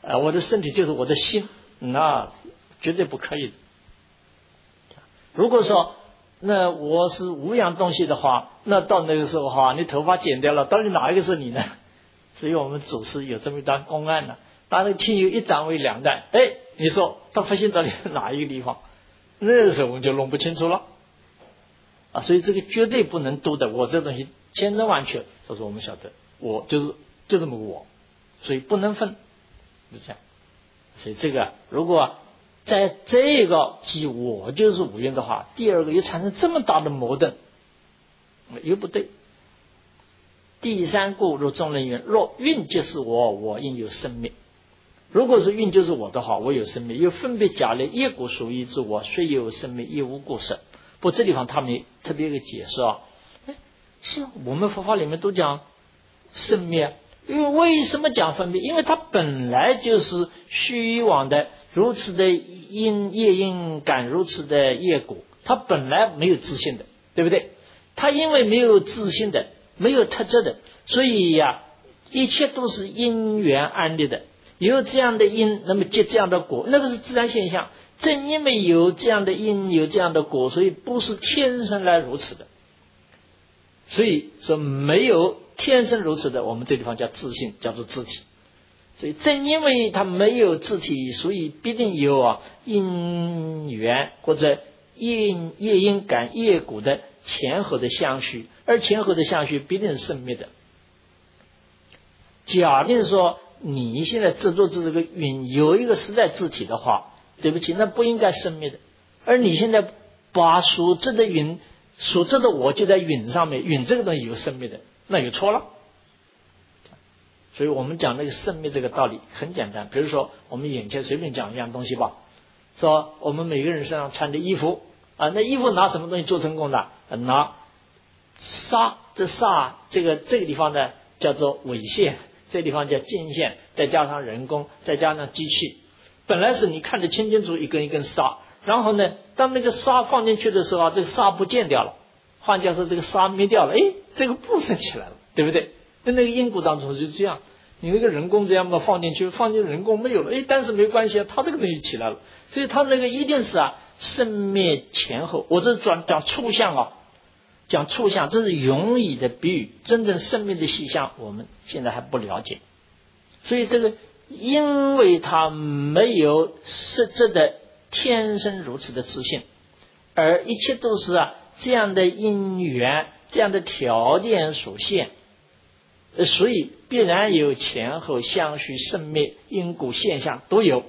我的身体就是我的心，那绝对不可以的。如果说那我是无阳东西的话，那到那个时候哈，你头发剪掉了，到底哪一个是你呢？所以我们祖师有这么一段公案呢，把那个清油一斩为两段，你说他发现到底是哪一个地方？那个时候我们就弄不清楚了所以这个绝对不能都的，我这东西千真万确，这是我们晓得，我就这么个我，所以不能分，是这样。所以这个如果在这个即我就是无蕴的话，第二个又产生这么大的矛盾，又不对。第三故，如中人云：若蕴就是我，我应有生灭。如果是蕴就是我的话，我有生灭，又分别假立业果属于之我，虽有生灭，亦无故生。不过这地方他们特别一个解释是我们佛法里面都讲生灭，因为什么讲分别？因为它本来就是虚妄的，如此的业因感，如此的业果，它本来没有自性的，对不对？它因为没有自性的，没有特质的，所以一切都是因缘安立的。有这样的因，那么结这样的果，那个是自然现象。正因为有这样的因，有这样的果，所以不是天生来如此的。所以说没有天生如此的，我们这地方叫自性，叫做自体。所以正因为它没有自体，所以必定有因缘或者业因感业果的前后的相续，而前后的相续必定是生灭的。假定说你现在制作这个云有一个实在自体的话，对不起，那不应该生灭的。而你现在把所知的云，所知的我就在云上面，云这个东西有生灭的，那有错了。所以我们讲那个生灭这个道理很简单，比如说我们眼前随便讲一样东西吧，说我们每个人身上穿的衣服那衣服拿什么东西做成功的？拿纱，这纱这个地方呢叫做纬线，这个地方叫经线，再加上人工，再加上机器，本来是你看得清清楚一根一根纱，然后呢当那个纱放进去的时候这个纱不见掉了，换句话说这个纱灭掉了，这个布生起来了，对不对？那个因果当中就是这样，你那个人工这样嘛放进去人工没有了，但是没关系它这个东西起来了。所以它那个一定是生灭前后。我这讲抽象讲抽象，这是容易的比喻，真正生命的细项我们现在还不了解。所以这个因为它没有实质的天生如此的自性，而一切都是这样的因缘，这样的条件所限，所以必然有前后相续生灭因果现象都有。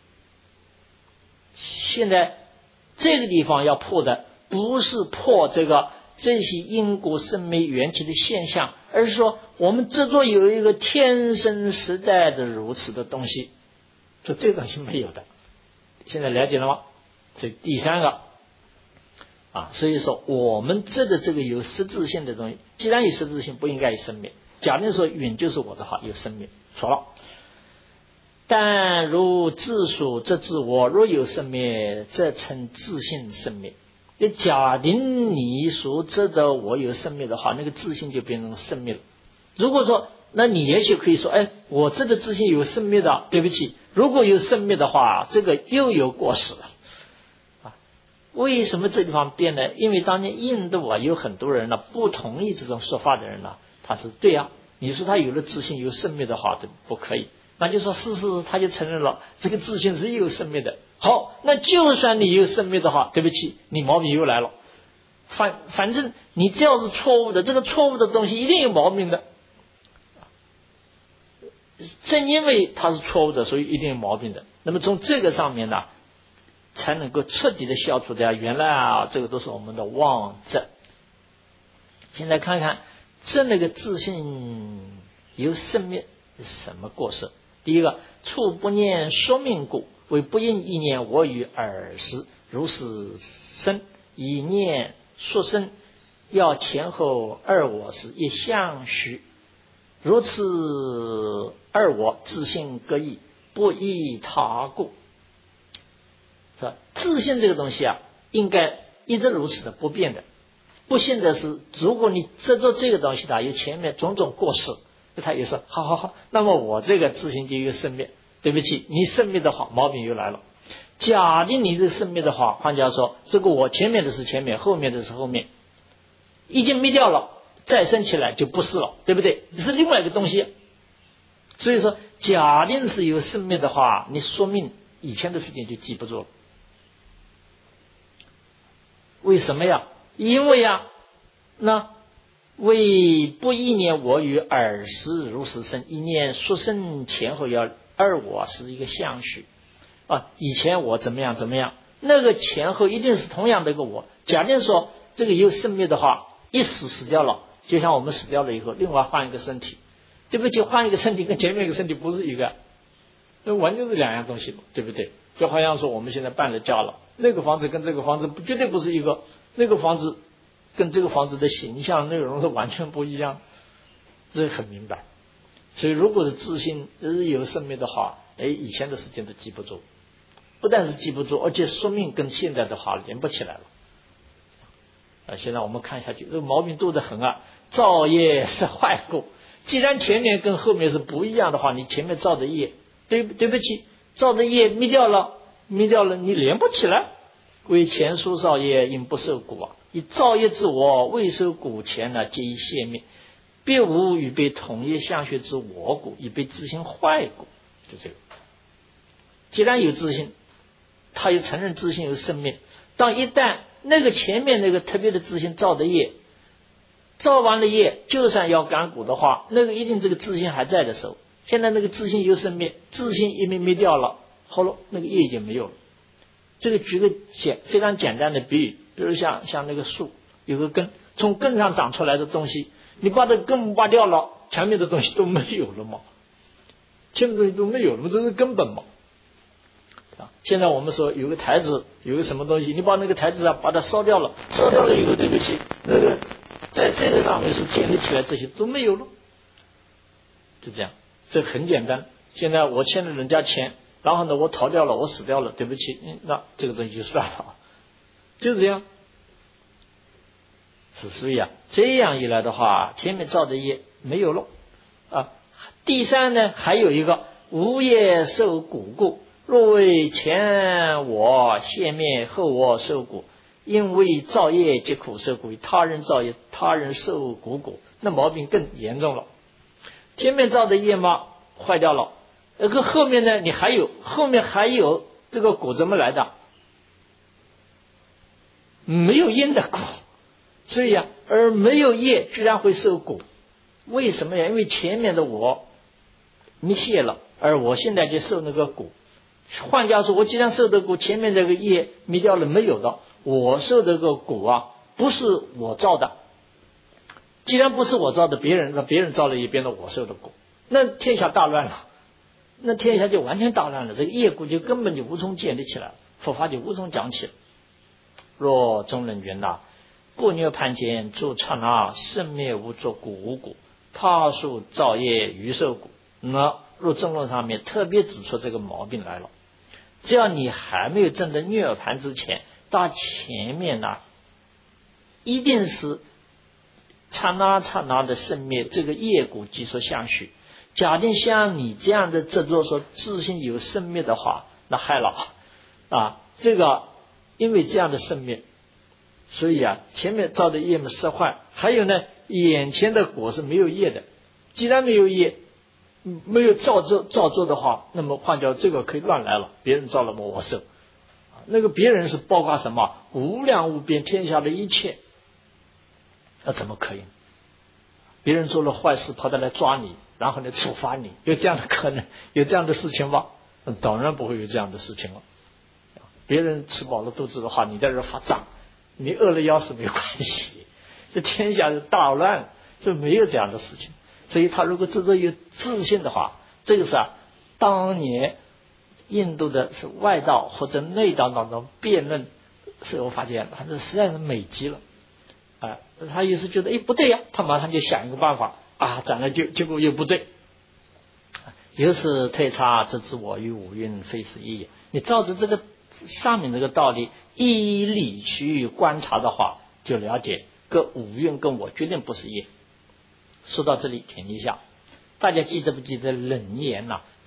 现在这个地方要破的不是破这些因果生灭缘起的现象，而是说我们制作有一个天生实在的如此的东西，说这个东西没有的。现在了解了吗？所以第三个所以说我们这个有实质性的东西，既然有实质性，不应该有生灭。假定说云就是我的话，有生灭，错了。但如自属则自我，若有生灭，则称自性生灭。假定你所知的我有生灭的话，那个自性就变成生灭了。如果说那你也许可以说我这个自性有生灭的，对不起，如果有生灭的话，这个又有过失了为什么这地方变呢？因为当年印度有很多人不同意这种说法的人他是对你说他有了自性有生灭的话不可以，那就说是他就承认了这个自性是有生灭的。好，那就算你有生灭的话，对不起，你毛病又来了。反正你只要是错误的，这个错误的东西一定有毛病的。正因为它是错误的，所以一定有毛病的。那么从这个上面才能够彻底的消除掉原来这个都是我们的妄执。现在看看这个自性有生灭什么过失？第一个，处不念说命故，为不应意念我与尔时，如是生，以念说生，要前后二我时，亦相许。如此二我自性各异，不依他故。自性这个东西应该一直如此的不变的。不幸的是，如果你制作这个东西有前面种种过失，他也说好，那么我这个自性就有生灭， 对不起，你生灭的话，毛病又来了。假定你是生灭的话，换句话说，这个我前面的是前面，后面的是后面，已经灭掉了，再生起来就不是了，对不对？是另外一个东西。所以说，假定是有生灭的话，你说明以前的事情就记不住了。为什么呀？因为呀，那为不一念我与尔时如是生，一念xuất生前后要二我是一个相续啊，以前我怎么样怎么样，那个前后一定是同样的一个我。假定说这个有生灭的话，一死掉了，就像我们死掉了以后，另外换一个身体，对不起，换一个身体跟前面一个身体不是一个，那完全是两样东西，对不对？就好像说我们现在搬了家了，那个房子跟这个房子绝对不是一个，那个房子跟这个房子的形象内容是完全不一样，这很明白。所以如果是自信日有生灭的话，以前的事情都记不住，不但是记不住，而且说明跟现在的话连不起来了。现在我们看下去，这个毛病多得很啊！造业是坏故，既然前面跟后面是不一样的话，你前面造的业，对不起，造的业灭掉了，你连不起来。为前书造业因不受苦啊，以造业之我未受苦前呢，皆以谢灭，别无与被同业相续之我故，以被自性坏故。就这个，既然有自性，他又承认自性有生灭，当一旦那个前面那个特别的自性造的业，造完了业，就算要感果的话，那个一定这个自性还在的时候，现在那个自性有生灭，自性一灭掉了，好了，那个业已经没有了。这个举个非常简单的比喻，比如像那个树有个根，从根上长出来的东西，你把这根挖掉了，前面的东西都没有了嘛，前面的东西都没有了，这是根本嘛。现在我们说有个台子，有个什么东西，你把那个台子把它烧掉了以后，对不起，那个在这个上面是建立起来，这些都没有了，就这样，这很简单。现在我欠了人家钱，然后呢我逃掉了，我死掉了，对不起，那这个东西就算了，就这样。所以这样一来的话，前面造的业没有了啊。第三呢，还有一个无业受苦故，若为前我现灭，后我受苦，因为造业皆苦受苦，他人造业，他人受苦果，那毛病更严重了。前面造的业嘛坏掉了，后面呢后面还有这个果怎么来的？没有因的果，所以而没有业居然会受果，为什么呀？因为前面的我灭谢了，而我现在就受那个果。换句话说，我既然受的果，前面这个业灭掉了没有的，我受的个果不是我造的。既然不是我造的，别人造了也变成我受的果，那天下大乱了，那天下就完全大乱了，这个业果就根本就无从建立起来，佛法就无从讲起。若中人云过涅盘间诸刹那生灭无作果无果，他数造业余受果。那若正论上面特别指出这个毛病来了，只要你还没有证得涅盘之前，到前面一定是刹那的生灭，这个业果即说相续。假定像你这样的执着说自性有生灭的话，那害了这个因为这样的生灭，所以前面造的业没失坏，还有呢，眼前的果是没有业的。既然没有业，没有造作的话，那么换掉这个可以乱来了，别人造了我受，那个别人是包括什么无量无边天下的一切，那怎么可以？别人做了坏事跑到来抓你，然后呢处罚你，有这样的可能？有这样的事情吗？当然不会有这样的事情了。别人吃饱了肚子的话，你在这发胀，你饿了要死没关系，这天下是大乱，这没有这样的事情。所以他如果真的有自信的话，这个是当年印度的是外道或者内道当中辩论，所以我发现他这实在是美极了他也是觉得不对呀，他马上就想一个办法讲了结果又不对。由是退差则知我与五蕴非是一也。你照着这个上面这个道理依理去观察的话，就了解个五蕴跟我决定不是一。说到这里停一下，大家记得不记得冷言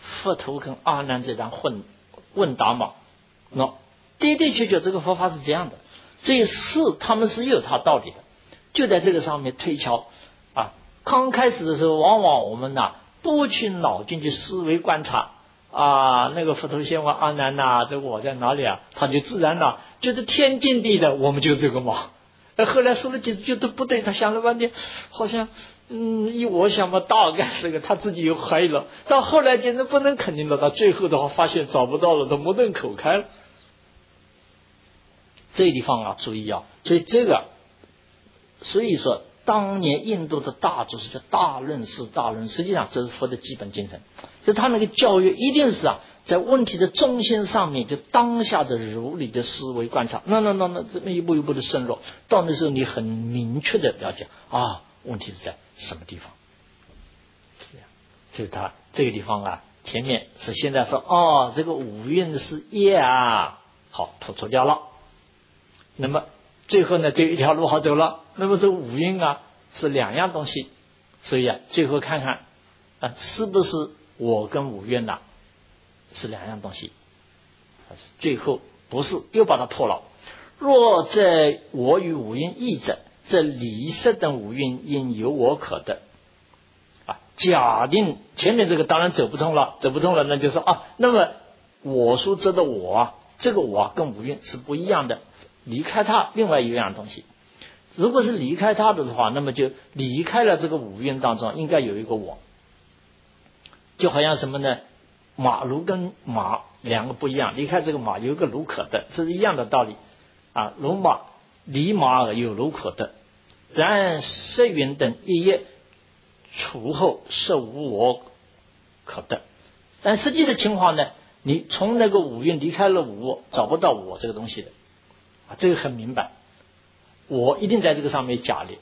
佛陀跟阿难这场问答嘛。那的的确确这个佛法是这样的，这是他们是有他道理的，就在这个上面推敲啊。刚开始的时候，往往我们不去脑筋去思维观察啊，那个佛陀先问阿难这个我在哪里他就自然觉得天经地义的，我们就这个嘛。后来说了几次觉得不对，他想了半天，好像依我想嘛，大概是个他自己又怀疑了。到后来简直不能肯定了，到最后的话发现找不到了，都目瞪口开了。这个地方注意所以这个，所以说当年印度的大祖师叫大论师，大论实际上这是佛的基本精神，就他那个教育一定是在问题的中心上面，就当下的如理的思维观察，那这么一步一步的深入，到那时候你很明确的了解问题是在什么地方。所以他这个地方前面是现在说这个五蕴是业好突出掉了，那么最后呢，这一条路好走了。那么这五蕴是两样东西，所以最后看看是不是我跟五蕴是两样东西。最后不是，又把它破了。若在我与五蕴异者，这离色等五蕴应有我可得。假定前面这个当然走不通了，那就说那么我说这的我这个我跟五蕴是不一样的，离开它另外一样东西。如果是离开它的话，那么就离开了这个五蕴当中应该有一个我，就好像什么呢？马如跟马两个不一样，离开这个马有一个如可得，这是一样的道理如马离马而有如可得，然色云等一业除后是无我可得。但实际的情况呢，你从那个五蕴离开了无我，找不到我这个东西的这个很明白。我一定在这个上面假立，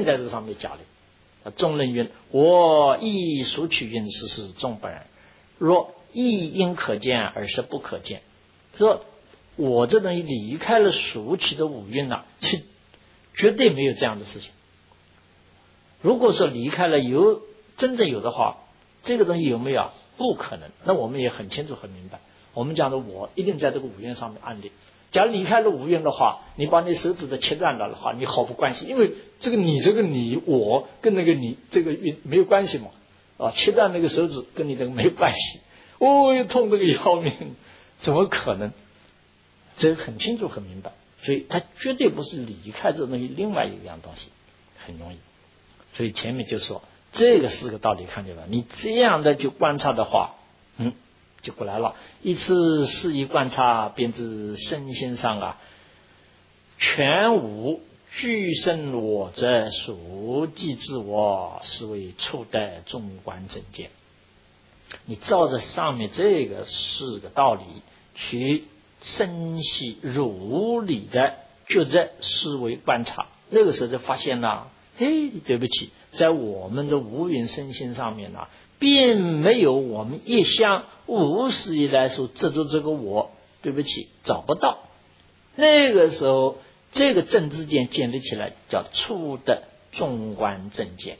众人云：我亦所取云是众本然。若亦应可见而是不可见，说我这东西离开了俗起的五蕴是绝对没有这样的事情。如果说离开了真正有的话，这个东西有没有不可能。那我们也很清楚很明白，我们讲的我一定在这个五蕴上面安立。假如离开了五蕴的话，你把你手指的切断了的话，你毫无关系，因为这个你我跟那个你这个运没有关系嘛切断那个手指跟你这个没有关系，痛这个要命，怎么可能？这很清楚很明白，所以它绝对不是离开这东西另外一样东西，很容易。所以前面就说这个四个道理看见了，你这样的就观察的话就过来了。一次肆意观察，便知身心上全无具身我者，属即自我，是为初得中观正见。你照着上面这个四个道理去深细如理的就这思维观察，那个时候就发现对不起，在我们的无云身心上面并没有我们一向无始以来所执着这个我，对不起，找不到。那个时候这个正知见建立起来，叫初的中观正见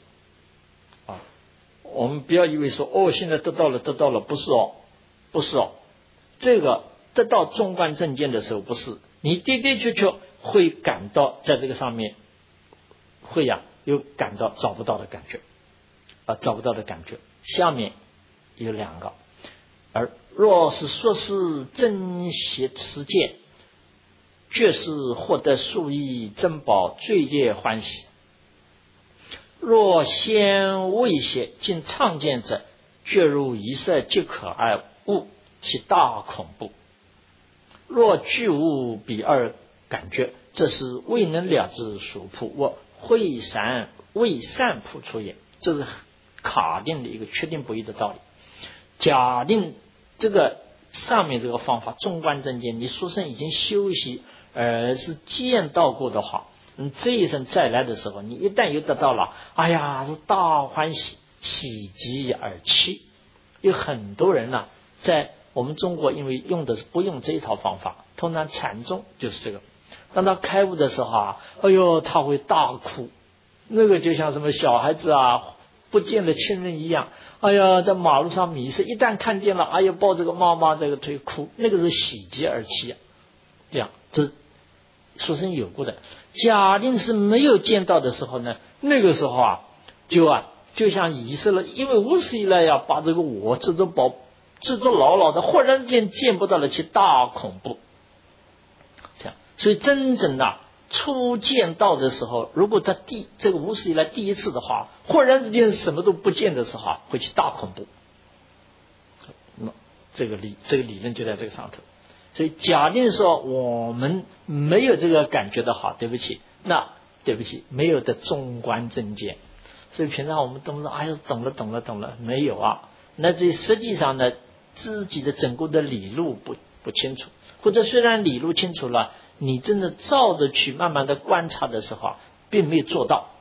我们不要以为说现在得到了，不是这个得到中观正见的时候，不是你的的确确会感到在这个上面会有感到找不到的感觉下面有两个，而若是说是真邪持见，却是获得数亿珍宝，罪业欢喜。若先未邪，经常见者，却如一色即可而悟，其大恐怖。若具无彼二感觉，这是未能了知所扑，或会散未散扑出也。这是卡定的一个确定不移的道理。假定这个上面这个方法中观正见，你书生已经修习而是见到过的话，这一生再来的时候，你一旦又得到了，大欢喜，喜极而泣。有很多人在我们中国因为用的是不用这一套方法，通常禅宗就是这个。当他开悟的时候他会大哭，那个就像什么小孩子不见了亲人一样哎呀，在马路上迷失，一旦看见了，哎呀，抱这个妈妈这个腿哭，那个是喜极而泣啊。这样，这书生有过的。假定是没有见到的时候呢，那个时候啊，就像以色列，因为无始以来呀，把这个我制作牢牢的，忽然间见不到了，其大恐怖。这样，所以真正的初见到的时候，如果他这个无始以来第一次的话，忽然之间什么都不见的时候啊，会起大恐怖。这个理论就在这个上头。所以假定说我们没有这个感觉的话，对不起，没有的中观正见。所以平常我们都说哎呀懂了，没有啊。那这实际上呢，自己的整个的理路不清楚，或者虽然理路清楚了，你真的照着去慢慢的观察的时候啊，并没有做到。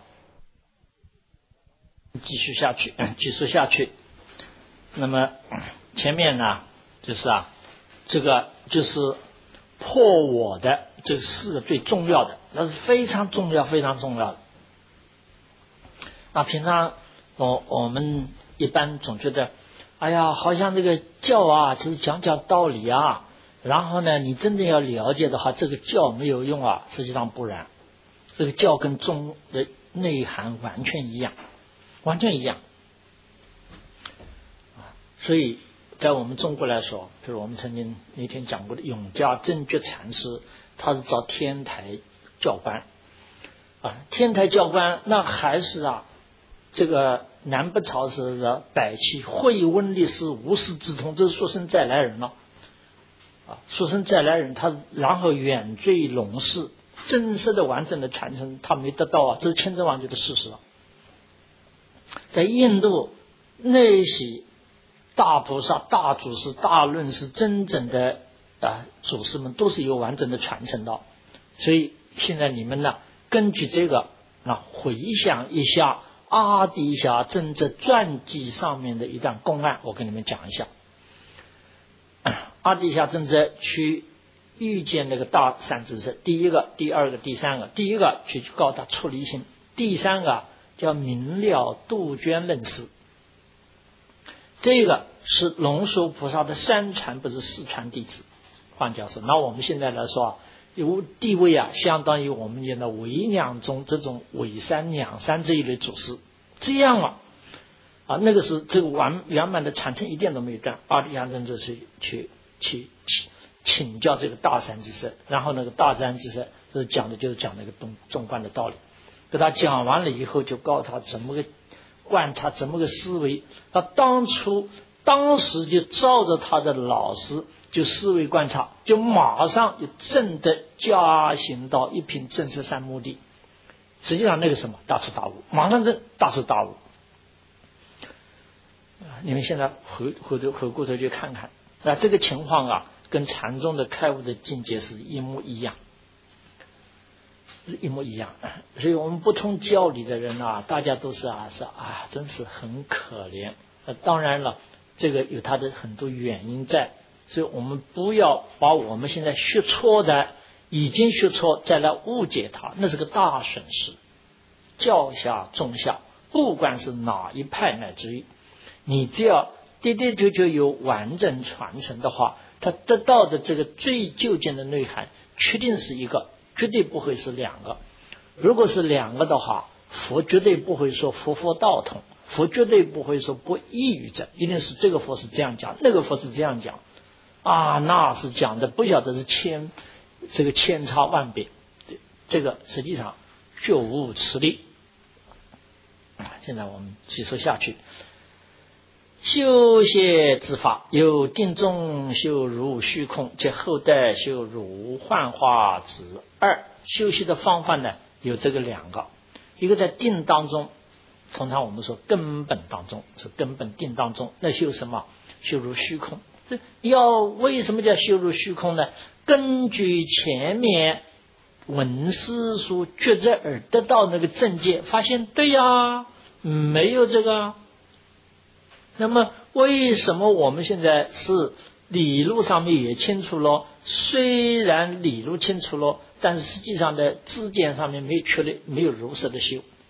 继续下去。那么前面呢，就是这个就是破我的这四个最重要的，那是非常重要的。那平常我们一般总觉得，哎呀，好像这个教啊，只是讲道理啊，然后呢，你真的要了解的话，这个教没有用啊。实际上不然，这个教跟宗的内涵完全一样。所以在我们中国来说，比如我们曾经那天讲过的永嘉真觉禅师，他是造天台教官天台教官那还是这个南北朝时的百器惠温历史无师自通，这是书生再来人了书生再来人，他然后远坠龙氏，真实的完整的传承他没得到这是千真万确的事实在印度那些大菩萨、大祖师、大论师，真正的祖师们都是有完整的传承的。所以现在你们呢，根据这个回想一下阿底峡真者传记上面的一段公案，我跟你们讲一下。阿底峡真者去遇见那个大善知识，第一个、第二个、第三个，第一个去告他出离心，第三个叫明了杜鹃论师。这个是龙树菩萨的三传，不是四传弟子。换句话说，那我们现在来说有地位相当于我们讲的伪两宗这种伪三两三这一类祖师，这样那个是这个圆满的传承一点都没有断。阿底峡真者是去请教这个大善知识，然后那个大善知识就是讲那个中观的道理，给他讲完了以后，就告诉他怎么个观察，怎么个思维。他当时就照着他的老师就思维观察，就马上就正的加行到一品正十三目的。实际上那个什么大彻大悟，马上这大彻大悟。你们现在回过头去看看，这个情况跟禅宗的开悟的境界是一模一样。所以我们不通教理的人大家都是真是很可怜。当然了，这个有它的很多原因在，所以我们不要把我们现在学错的已经学错再来误解它，那是个大损失。教下中下，不管是哪一派，乃至于你只要的确有完整传承的话，它得到的这个最究竟的内涵确定是一个，绝对不会是两个。如果是两个的话，佛绝对不会说佛道同，佛绝对不会说不异于这，一定是这个佛是这样讲，那个佛是这样讲那是讲的不晓得是千差万别，这个实际上就无此理。现在我们继续下去。修谢之法，有定中修如虚空，及后代修如幻化之二。修习的方法呢，有这个两个，一个在定当中，通常我们说根本当中，是根本定当中，那修什么？修如虚空。为什么叫修如虚空呢？根据前面闻思所觉知而得到那个正界，发现对没有这个。那么为什么我们现在是理路上面也清楚了，虽然理路清楚了，但是实际上的知见上面没有如实的修。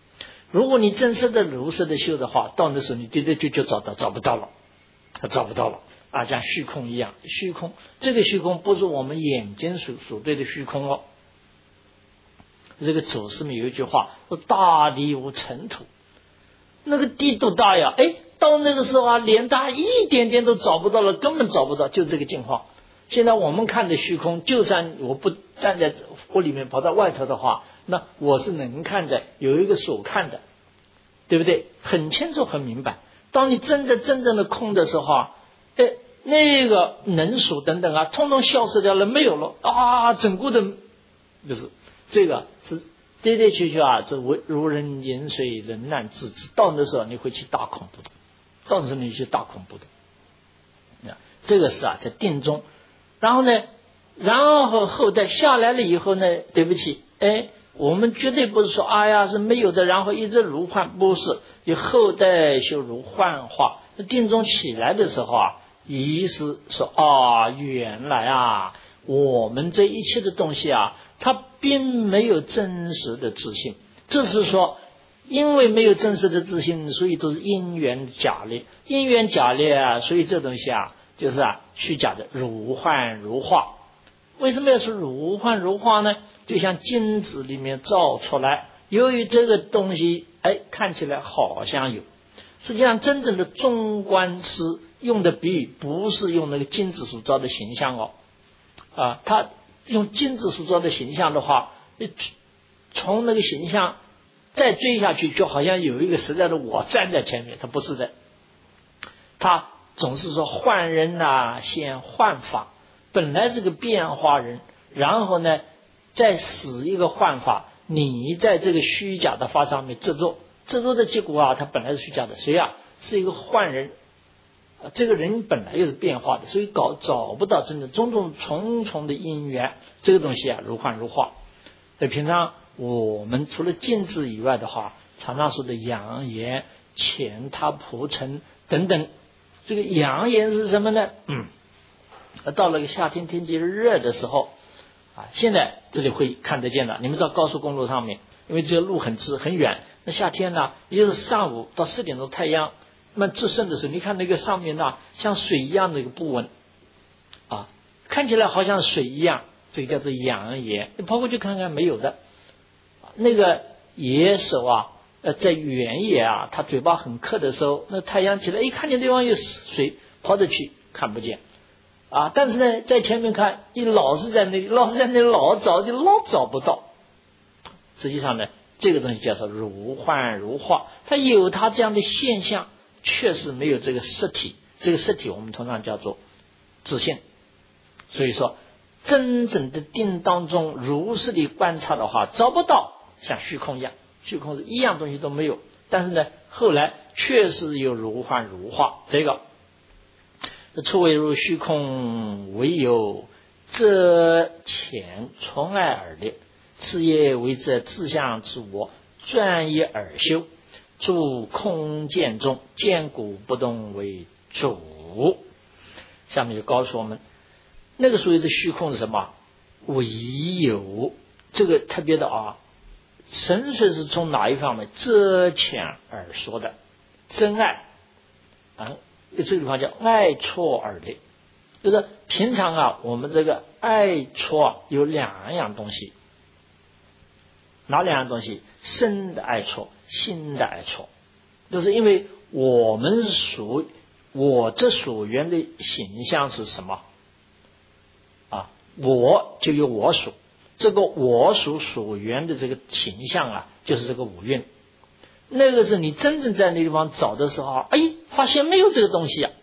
如果你真实的如实的修的话，到那时候你的确就找不到了，找不到了啊，像虚空一样，虚空这个虚空不是我们眼睛所对的虚空哦。这个祖师们有一句话说：“大地无尘土。”那个地多大呀？哎，到那个时候啊，连它一点点都找不到了，根本找不到，就这个境况。现在我们看的虚空，就算我不站在屋里面跑到外头的话，那我是能看的，有一个所看的，对不对？很清楚很明白。当你真正的空的时候啊，哎，那个能数等等啊，通通消失掉了，没有了啊，整个的就是这个是的的确确啊，这如人饮水，人难自知。到那时候你会去大恐怖的，到时候你去大恐怖的。这个是啊，在定中。然后呢，然后后代下来了以后呢，对不起，哎，我们绝对不是说哎呀是没有的，然后一直如幻，不是，以后代修如幻化。定中起来的时候啊，意思说啊，原来啊，我们这一切的东西啊，它并没有真实的自性，这是说，因为没有真实的自性，所以都是因缘假列，因缘假列啊，所以这东西啊，就是啊虚假的，如幻如化。为什么要说如幻如化呢？就像镜子里面照出来，由于这个东西哎看起来好像有，实际上真正的中观师用的比喻不是用那个镜子所照的形象哦，啊，他用镜子所照的形象的话，从那个形象再追下去，就好像有一个实在的我站在前面，他不是的，他总是说换人啊，现换法，本来是个变化人，然后呢再使一个换法，你在这个虚假的法上面执着的结果啊，它本来是虚假的，谁啊？是一个换人，这个人本来又是变化的，所以找不到真的重重的因缘，这个东西啊如幻如化。所以平常我们除了镜子以外的话，常常说的阳言、乾他蒲城等等，这个阳言是什么呢？到了个夏天天气热的时候啊，现在这里会看得见了。你们知道高速公路上面，因为这个路很远，那夏天呢，也就是上午到4点钟太阳那么至盛的时候，你看那个上面呢，像水一样的一个波纹啊，看起来好像水一样，这个叫做阳野。你跑过去看看，没有的。那个野手啊，在原野啊，他嘴巴很渴的时候，那太阳起来，一看见对方有水，跑着去看不见啊。但是呢，在前面看，你老是在那里老找不到。实际上呢，这个东西叫做如幻如化，它有它这样的现象，确实没有这个实体。这个实体我们通常叫做自性。所以说，真正的定当中如实的观察的话，找不到像虚空一样，虚空是一样东西都没有。但是呢，后来确实有如幻如化。这个初为如虚空，唯有遮前从爱而立，次业为这自相之我，专一而修，住空见中，坚固不动为主。下面就告诉我们，那个所谓的虚空是什么？唯有这个特别的啊，神髓是从哪一方面遮前而说的？真爱啊，这个地方叫爱错而立，就是平常啊，我们这个爱错有2样东西，哪2样东西？身的爱错，心的爱错，就是因为我这所缘的形象是什么啊？我就有我属，这个我属所缘的这个形象啊，就是这个五蕴。那个是你真正在那地方找的时候，哎，发现没有这个东西啊。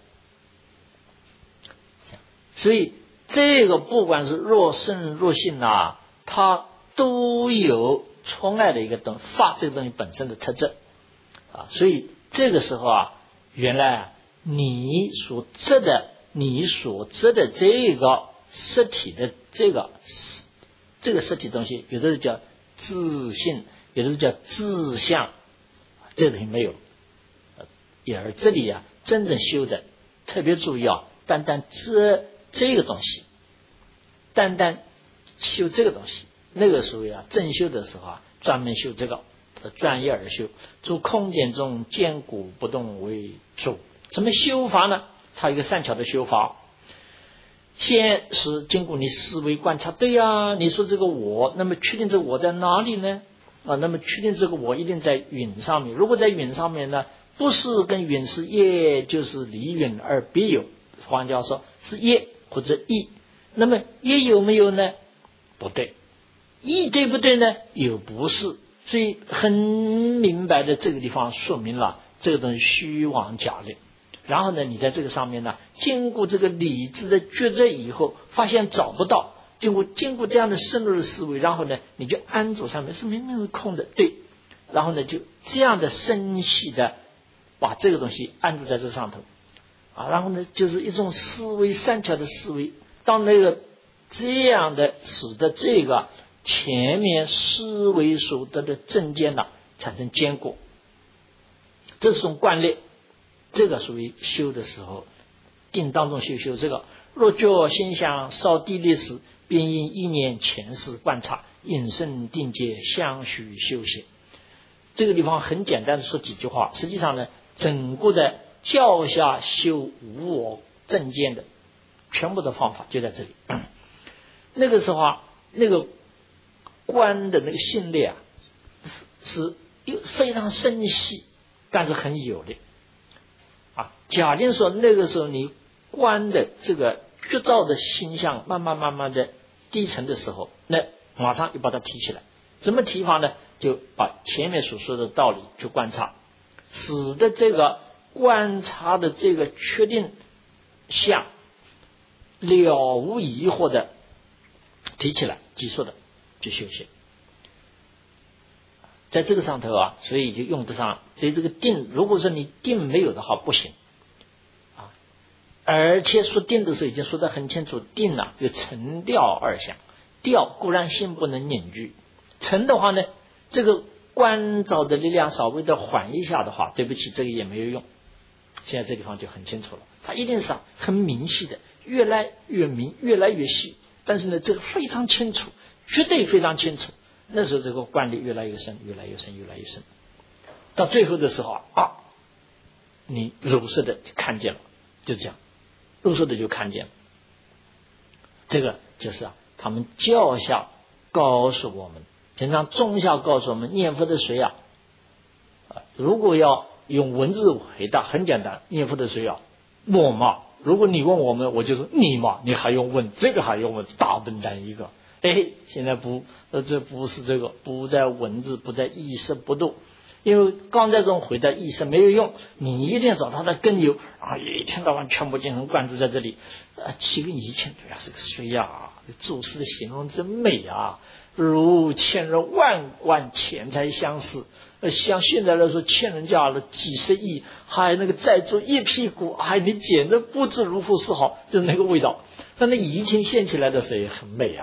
所以这个不管是若身若性啊，它都有从爱的一个法这个东西本身的特征啊。所以这个时候啊，原来啊，你所执的这个实体的这个实体东西，有的是叫自性，有的是叫自相，这个东西没有。而这里啊，真正修的特别注意啊，单单这个东西，单单修这个东西，那个时候啊，正修的时候啊，专门修这个专业而修，诸空间中坚固不动为主。怎么修法呢？它有一个善巧的修法，先是经过你思维观察，对呀，你说这个我，那么确定这个我在哪里呢？那么确定这个我一定在云上面。如果在云上面呢，不是跟云是业，就是离云而别有。黄教授是业或者意，那么业有没有呢？不对。意对不对呢？又不是。所以很明白的这个地方说明了这个东西虚妄假立。然后呢，你在这个上面呢，经过这个理智的抉择以后，发现找不到，经过这样的深入的思维，然后呢，你就安住上面，是明明是空的，对。然后呢，就这样的深细的把这个东西安住在这上头然后呢，就是一种思维善巧的思维，当那个这样的使得这个前面思维所得的正见产生坚固，这是种惯例。这个属于修的时候，定当中修这个。若觉心想稍低劣时，便因一念前世观察，引生定界相续修行。这个地方很简单的说几句话，实际上呢，整个的教下修无我正见的全部的方法就在这里。那个时候那个观的那个心力是非常深细，但是很有力假定说那个时候你观的这个觉照的心象慢慢的低沉的时候，那马上就把它提起来。怎么提法呢？就把前面所说的道理去观察，使得这个观察的这个确定相了无疑惑的提起来，急速的去修行。在这个上头所以就用得上。所以这个定，如果说你定没有的话不行而且说定的时候已经说得很清楚，定有沉调二相。调固然心不能凝聚，沉的话呢，这个观照的力量稍微的缓一下的话，对不起，这个也没有用。现在这地方就很清楚了，它一定是很明细的，越来越明，越来越细。但是呢，这个非常清楚，绝对非常清楚。那时候这个观力越来越深，越来越深，越来越深。到最后的时候你如实的就看见了，就这样。入世的就看见了，这个就是他们教下告诉我们，平常宗下告诉我们，念佛的水如果要用文字回答，很简单，念佛的水我嘛。如果你问我们，我就说你嘛，你还用问，这个还用问，大笨蛋一个。现在这不是这个，不在文字，不在意识不动。因为刚才这种回答意识没有用，你一定要找它的根由一天到晚全部精神灌注在这里7个以前是个水祖师的形容真美如千人万贯钱财相似，像现在来说欠人家了几十亿，还那个债主一屁股，还你捡的不知如何是好，就是那个味道。但那以前现起来的水很美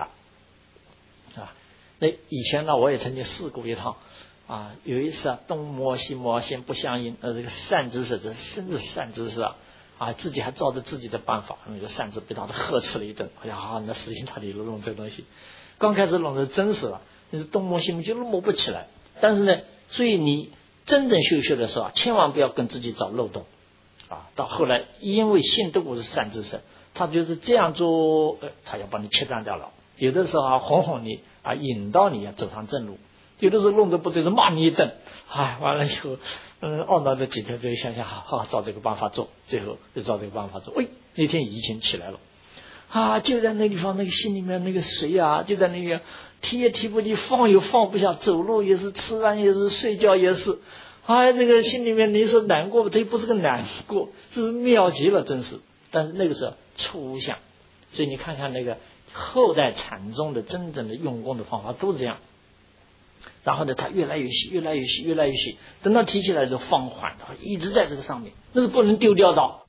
那以前呢，我也曾经试过一趟有一次东摸西摸先不相应，这个善知识，这甚至善知识自己还照着自己的办法，那个善知被他的呵斥了一顿。那死心塌地弄这个东西，刚开始弄的真是东摸西摸就摸不起来。但是呢，所以你真正修的时候千万不要跟自己找漏洞到后来，因为信得过是善知识，他就是这样做，他要把你切断掉了。有的时候哄哄你引导你走上正路。有的时候弄得不对，是骂你一顿，完了以后，懊恼的几天就想想，好，照这个办法做，最后就照这个办法做。那天疫情起来了，就在那地方，那个心里面那个水就在那边提也提不起，放也放不下，走路也是，吃饭也是，睡觉也是，这个心里面你说难过，它又不是个难过，这是妙极了，真是。但是那个时候抽象，所以你看看那个后代禅宗的真正的用功的方法都是这样。然后呢，它越来越细，越来越细，越来越细。等到提起来就放缓的，一直在这个上面，那是不能丢掉的。